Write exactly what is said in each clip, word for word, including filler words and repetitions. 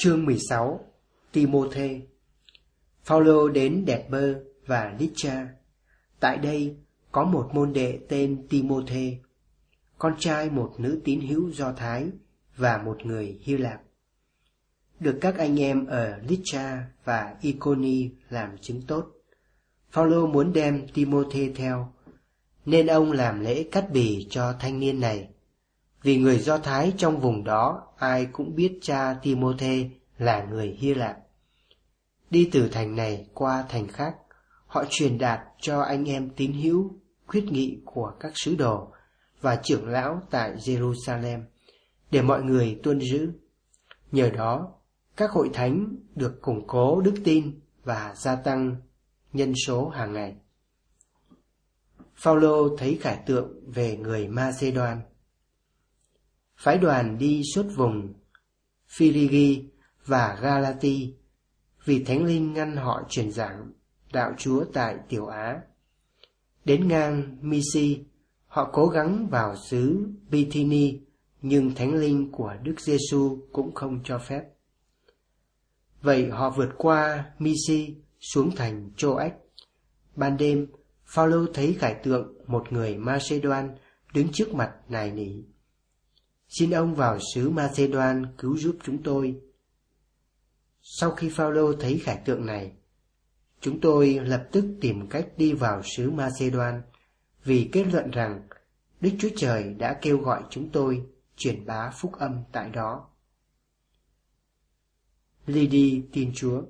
Chương mười sáu. Timôthê. Phao-lô đến Đẹt-bơ và Lít-tra. Tại đây có một môn đệ tên Timôthê, con trai một nữ tín hữu Do Thái và một người Hy Lạp. Được các anh em ở Lít-tra và I-cô-ni làm chứng tốt, Phao-lô muốn đem Timôthê theo, nên ông làm lễ cắt bì cho thanh niên này. Vì người Do Thái trong vùng đó ai cũng biết cha Timôthê là người Hy Lạp. Đi từ thành này qua thành khác, họ truyền đạt cho anh em tín hữu quyết nghị của các sứ đồ và trưởng lão tại Jerusalem để mọi người tuân giữ. Nhờ đó, các hội thánh được củng cố đức tin và gia tăng nhân số hàng ngày. Phao-lô thấy khải tượng về người Ma-xê-đoan. Phái đoàn đi suốt vùng Phi-ri-gi và Ga-la-ti, vì Thánh Linh ngăn họ truyền giảng đạo Chúa tại Tiểu Á. Đến ngang Mi-si, họ cố gắng vào xứ Bi-thi-ni, nhưng Thánh Linh của Đức Giê-xu cũng không cho phép. Vậy họ vượt qua Mi-si xuống thành Chô-ách. Ban đêm, Phao-lô thấy khải tượng một người Ma-xê-đoan đứng trước mặt nài nỉ: "Xin ông vào xứ Ma-xê-đoan cứu giúp chúng tôi." Sau khi Phao-lô thấy khải tượng này, chúng tôi lập tức tìm cách đi vào xứ Ma-xê-đoan, vì kết luận rằng Đức Chúa Trời đã kêu gọi chúng tôi truyền bá phúc âm tại đó. Ly-đi tin Chúa.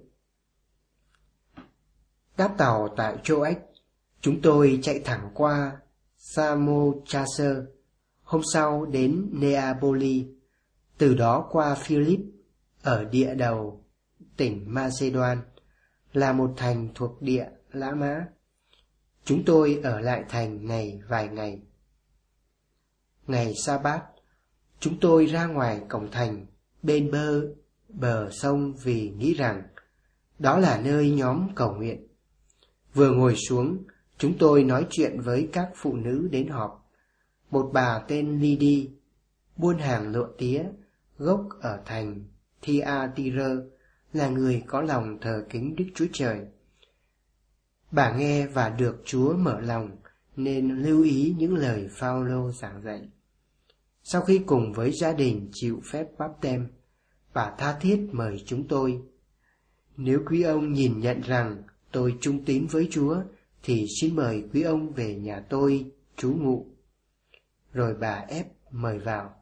Đáp tàu tại Chô-ách, chúng tôi chạy thẳng qua Sa-mô-cha-sơ, hôm sau đến Nea-bô-li, từ đó qua Philip ở địa đầu tỉnh Ma-xê-đoan, là một thành thuộc địa Lã Mã. Chúng tôi ở lại thành này vài ngày. Ngày Sa-bát, chúng tôi ra ngoài cổng thành bên bờ bờ sông vì nghĩ rằng đó là nơi nhóm cầu nguyện. Vừa ngồi xuống, chúng tôi nói chuyện với các phụ nữ đến họp. Một bà tên Ly-đi, buôn hàng lụa tía, gốc ở thành Thi-a-ti-rơ, là người có lòng thờ kính Đức Chúa Trời. Bà nghe và được Chúa mở lòng nên lưu ý những lời Phao-lô giảng dạy. Sau khi cùng với gia đình chịu phép báp-têm, bà tha thiết mời chúng tôi: "Nếu quý ông nhìn nhận rằng tôi trung tín với Chúa, thì xin mời quý ông về nhà tôi trú ngụ." Rồi bà ép mời vào.